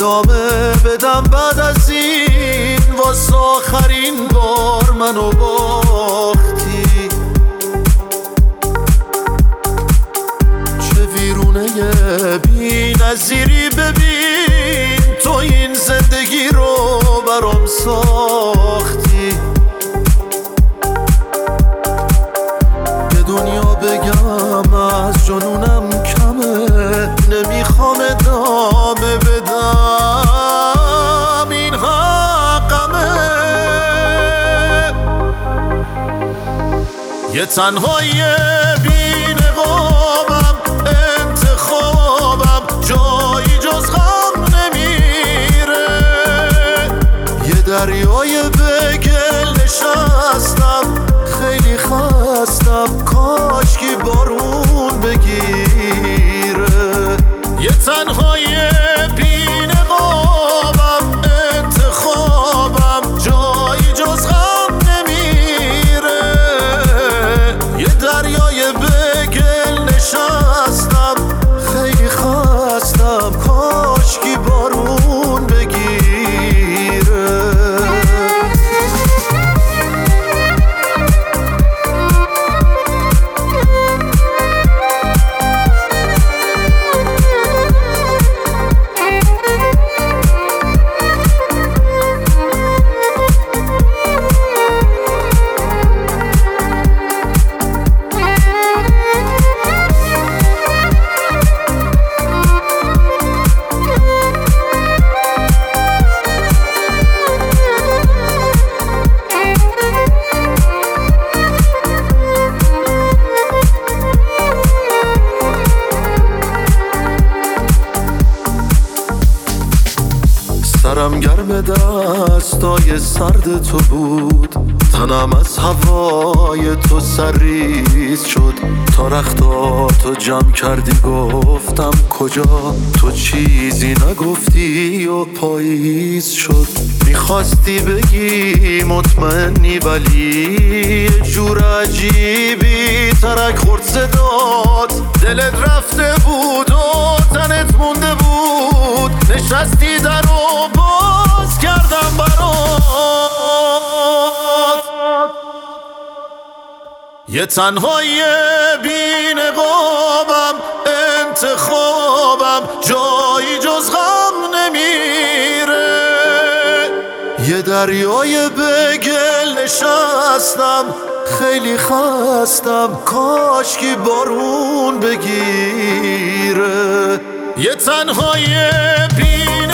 ادامه بدم بعد از این، واسه آخرین بار منو باختی. چه ویرونه بی نظیری، ببین تو این زندگی رو برام ساختی. به دنیا بگم از جنونم کمه، نمیخوام ادامه بدم، این حقمه. یه تنهایی بی نقابم، انتخابم جایی جز غم نمیره. یه دریای به گل نشستم، خیلی خستم، کاشکی بارون بگیره. یه تنهایی بی نقابم، انتخابم جایی جز غم نمیره. یه دریای به گل نشستم، خیلی خستم، کاشکی بارون بگیره. سرم گرم دستای سرد تو بود، تنم از هوای تو سریز شد. تا رختاتو جمع کردی گفتم کجا، تو چیزی نگفتی و پاییز شد. میخواستی بگی مطمئنی، ولی یه جور عجیبی ترک خورد صدات. دلت رفته بود و تنت مونده بود، نشستی در و باز کردم برات. یه تنهایی بی نقابم، انتخابم جایی جز غم نمیره. یه دریای به گل نشستم، خیلی خستم، کاشکی بارون بگیره. یه تنهایی بی